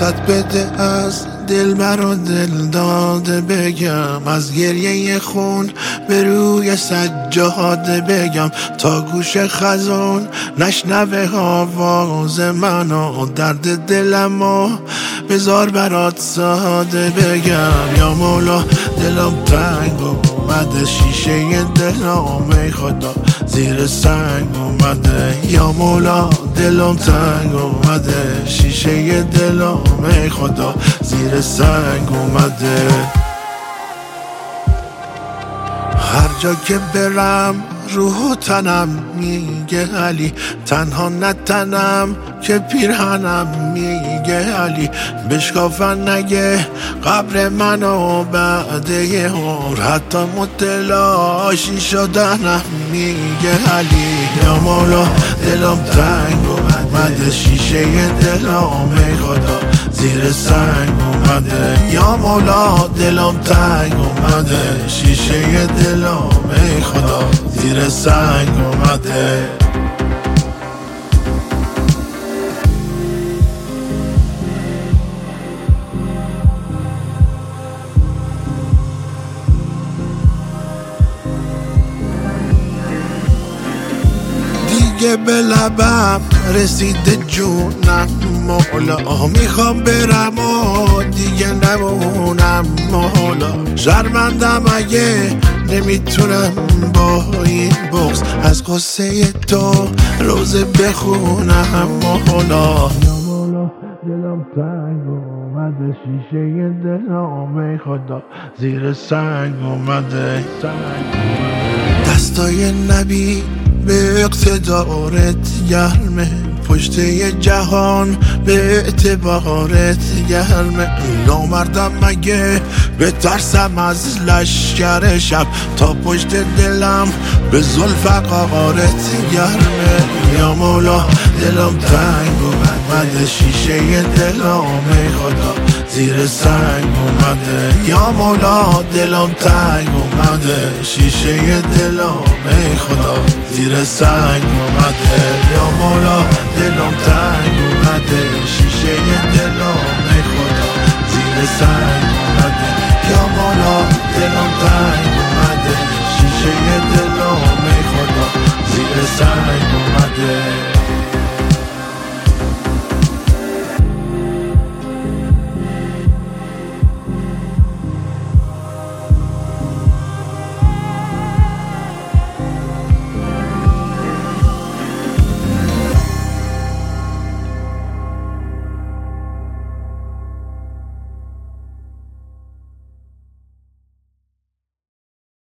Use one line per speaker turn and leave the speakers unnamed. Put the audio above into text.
فرصت بده از دل برا دل داده بگم، از گریه خون به روی سجاده بگم، تا گوش خزان نشنوه آواز منو، درد دلمو بذار برات ساده بگم. یا مولا دلم تنگ اومده، شیشه دلم ای خدا زیر سنگ اومده. یا مولا دلم تنگ اومده، شیشه دلم ای خدا زیر سنگ اومده. هر جا که برم روح و تنم میگه علی، تنها نتنم که پیرهنم میگه علی. بشکافن نگه قبر منو بعد یه عمر، حتی متلاشی شدنم میگه علی. یا مولا دلم تنگ اومده، شیشه دلم ای خدا زیر سنگ اومده. یا مولا دلم تنگ اومده، شیشه دلم ای خدا زیر سنگ اومده. دیگه به لبم رسیده جونم مولا، میخوام برم و دیگه نمونم مولا. شرمندم اگه نمیتونم با این بغض از قصه تو روزه بخونم مولا. یا مولا دلم تنگ اومده، شیشه دلم ای خدا زیر سنگ اومده. دستای نبی به اقتدارت گرمه، پشت جهان به اعتبارت گرمه. نامردم مگه به ترسم از لشکر شب، تا پشت دلم به ذوالفقارت گرمه. یا مولا دلم تنگ اومده، شیشه دلم ای خدا زیر سنگ اومده. یا مولا دلم تنگ اومده، شیشه دلم ای خدا زیر سنگ اومده. یا مولا دلم تنگ اومده، شیشه دلم ای خدا زیر سنگ اومده. یا مولا دلم تنگ